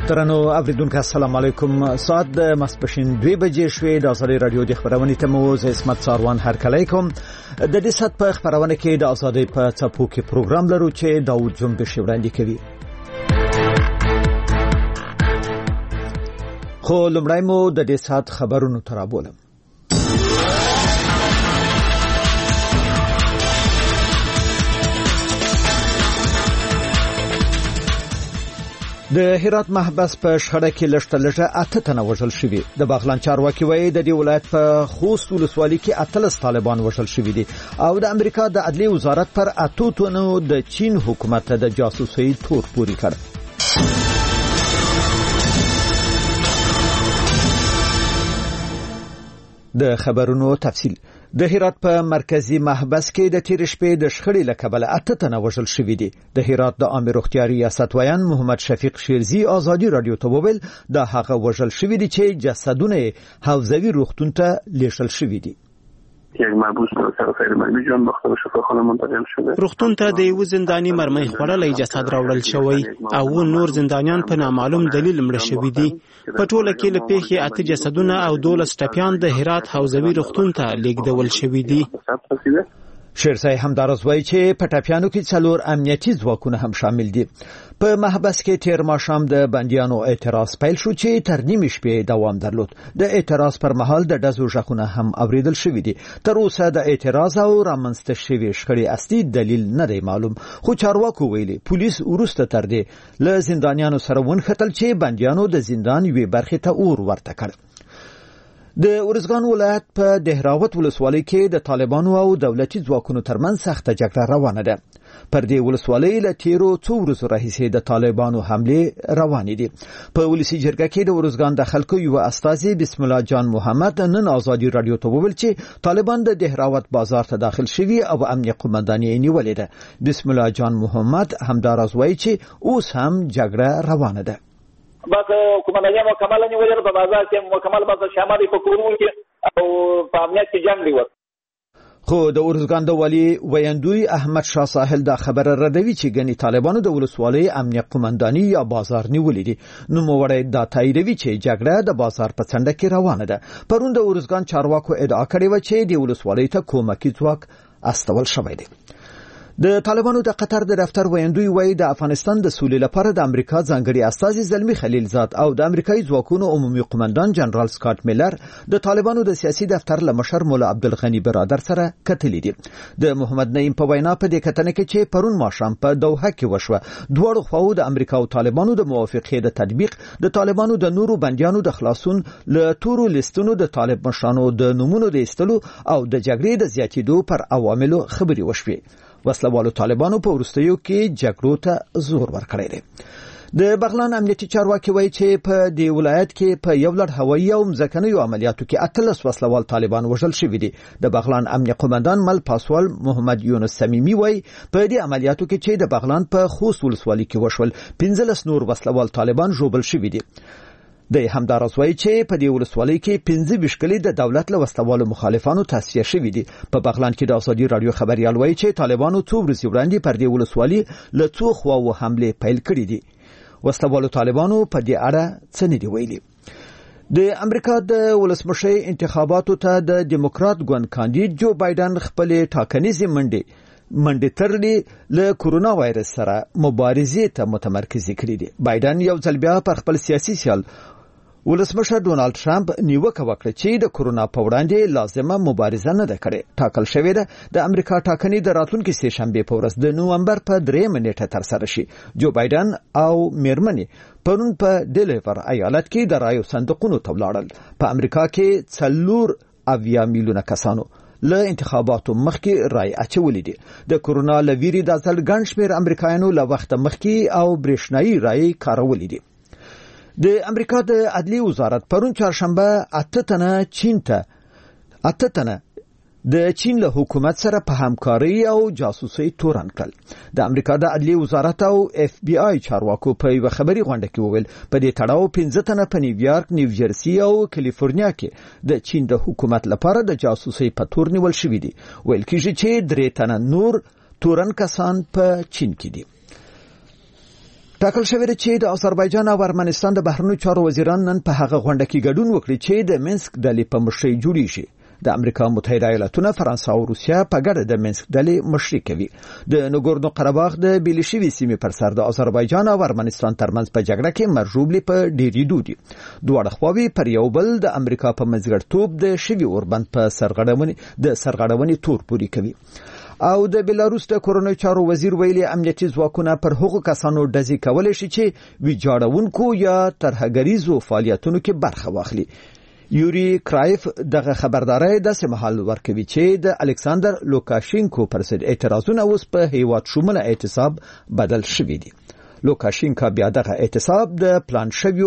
ترنو اوریدونکو السلام علیکم. ساعت د ماسپښین 2 بجې شوې. د ازادي رادیو د خبرونې ته مو عصمت ساروان هرکلی کوم. د دې سات په خبرونه کې د ازادي په څپو کې پروګرام لرو چې داوود جنبش وړاندې کوي. خو لمړی مو د دې سات خبرونو ترابولم. د هرات محبس په شخړه کې لږه 8 تنه وژل شوي. د بغلان چارواکي وایي د دې ولایت په خوست ولسوالۍ کې 18 طالبان وژل شوي دي او د امریکا د عدلي وزارت پر 8 تنو د چین حکومت د جاسوسۍ تور پوري کړ. د خبرونو تفصیل. د هرات په مرکزی محبس کې د تیر شپې د شخړې لکبله 8 تنه وژل شوي دي. د هرات د عامه روغتیا ریاست ویان محمد شفیق شیرزی ازادي رادیو ته وویل د هغه وژل شوي دي چې جسدونه حوزوي روغتون ته لیږل شوي دي. یک محبوس سر خیر مرمی جان باخته به شفاخانه منتقل شده. روغتون ته د یو زنداني مرمۍ خوړلې جسد راوړل شوی او نور زندانیان په نامعلوم دلیل مړه شوي دي. په ټوله کې له پیښې 8 جسدونه او 12 ټپیان د هرات حوزوي روغتون ته لیږدول شوي دي. شیرزی همدارز وایي چې په ټپیانو کې 4 امنیتي ځواکونه هم شامل دي. په محبس کې تیر ماښام د بنديانو اعتراض پیل شو چې تر نیمې شپې دوام درلود. د اعتراض پر مهال د ډزو ژغونه هم اوریدل شوي دي. تر اوسه د اعتراض او رامنځته شوی شخړې اصلي دلیل نه دی معلوم، خو چارواکو ویلي پولیس وروسته تر دې له زندانیانو سره ونښتل چې بنديانو د زندان یوې برخې ته اور ورته کړ. د ارزګان ولایت په دهراوت ولسوالۍ کې د طالبانو او دولتي ځواکونو ترمنځ سخته جګړه روانه ده. پر دې ولسوالۍ له تیرو څو ورځو راهیسې د طالبانو حمله روانې دي. په ولسی جرګه کې د ارزګان د خلکو یو استازي بسم الله جان محمد نن ازادي رادیو ته وویل چې طالبان د دهراوت بازار ته داخل شوي او امنیه قومنداني نیولې ده. بسم الله جان محمد همدارز وایي چې اوس هم جګړه روانه ده. بس قومنداني مکمل نیولې په بازار کې مکمل بازار شامل په کورونو کې او په امنیت کې جنگ دی. خو د ارزګان د والی ویندوی احمد شاه ساحل دا خبره ردوي چې ګني طالبانو د ولسوالۍ امنیه قومنداني یا بازار نیولې دي. نو موړی دا تاییدوي چې جګړه د بازار په څنډه کې روانه ده. پرون د ارزګان چارواکو ادعا کړې و چې د ولسوالۍ ته کومکی ځواک استول شوی دی. د طالبانو د قطر د دفتر ویندوی وایي د افغانستان د سولې لپاره د امریکا ځانګړي استازي زلمی خلیلزاد او د امریکایي ځواکونو عمومي قومندان جنرال سکاټ میلر د طالبانو د سیاسي دفتر لمشر مولا عبدالغنی برادر سره کتلې دي. د محمد نعیم په وینا په دې کتنه کې چې پرون ماښام په دوحه کې وشوه دواړو خواو د امریکا او طالبانو د موافقې د تطبیق د طالبانو د نورو بنديانو د خلاصون له تورو لیستونو د طالب مشرانو د نمونو د ایستلو او د جګړې د زیاتېدو پر عواملو خبري وشوي. وسلوالو طالبانو په ورستیو کې جګړو ته زور ورکړی دی. د بغلان امنیتي چارواکي وایي چې په دې ولایت کې په یو لړ هوایي او مځکنیو عملیاتو کې 18 وسلوال طالبان وژل شوي دي. د بغلان امنیه قومندان مل پاسوال محمد یونس سمیمی وایي په دې عملیاتو کې چې د بغلان په خوست ولسوالۍ کې وشول 15 نور وسلوال طالبان ژوبل شوي دي. د همدارز وایي چې په دې ولسوالۍ کې 15 کلی د دولت له وسلوالو مخالفانو تاسیه شوي دي. په بغلان کې د ازادي رادیو خبريال وایي چې طالبانو څو ورځې وړاندې پر دې ولسوالۍ له څو خواو حمله پیل کړې دي. وسلوالو طالبانو په دې اړه څه نه دی ویلي. د امریکا د ولسمشر انتخاباتو ته د دیموکرات ګوند کاندید جو بایدن خپل ټاکنیزې منډې ترلې له کورونا وایرس سره مبارزې ته متمرکز کړي دي. بایدن یو ځل بیا پر خپل سیاسي سیال ولسمشر ډونالد ټرمپ نیوکه وکړه چې د کورونا په وړاندې لازمه مبارزه نه ده کړې. ټاکل شوې ده د امریکا ټاکنې د راتلونکي سه شنبه په ورځ د نومبر په 3 نیټه تر سره شي. جو بایدن او میرمنې پرون په ډیلیور ایالت کې د رایو صندوقونو ته ولاړل. په امریکا کې 4 میلیونه کسانو له انتخاباتو مخکې رای اچولې دي. د کورونا لویری د ځل ګڼ شمېر امریکایانو له وخت مخکې او برېښنايي رای کارولې دي. د امریکا د عدلي وزارت پرون چهارشنبه 8 تنه د چین له حکومت سره په همکاري او جاسوسي تورن کړل. د امریکا د عدلي وزارت او اف بی آی چارواکو په یو خبري غونډه کې وویل په دې تړاو 15 تنه په نیویارک، نیوجرسي او کالیفورنیا کې د چین د حکومت لپاره د جاسوسي په تور نیول شوې دي. ویل کېږي چې 3 تنه نور تورن کسان په چین کې دي. ټاکل شوی چې د آذربایجان او ارمنستان د بهرنیو چارو وزیران نن په هغه غونډه کې ګډون وکړي چې د مینسک ډلې په مشرۍ جوړې شي. د امریکا متحده ایالاتونه، فرانسه او روسیا په ګډه د مینسک ډلې مشري کوي. د نګورنو قرهباغ د بیلشوي سیمې پر سر د آذربایجان او ارمنستان ترمنځ په جګړه کې مرجوبلي په ډېرېدو دي. دواړه خواوې پر یو بل د امریکا په منځګړیتوب د شوي اوربند په سرغړونې تور پوري کوي. او د بلاروس د کورونو چارو وزیر ویلي امنیتي ځواکونه پر هغو کسانو ډزې کولای شي چې ویجاړونکو یا ترهګریزو فعالیتونو کې برخه واخلي. یوري کرایف دغه خبرداري د سمحال ورکوي چې د الکساندر لوکاشینکو پر ضد اعتراضونه اوس په هیواد شموله اعتصاب بدل شوي دي. لوکاشینکا بیا دغه اعتصاب د پلان شوی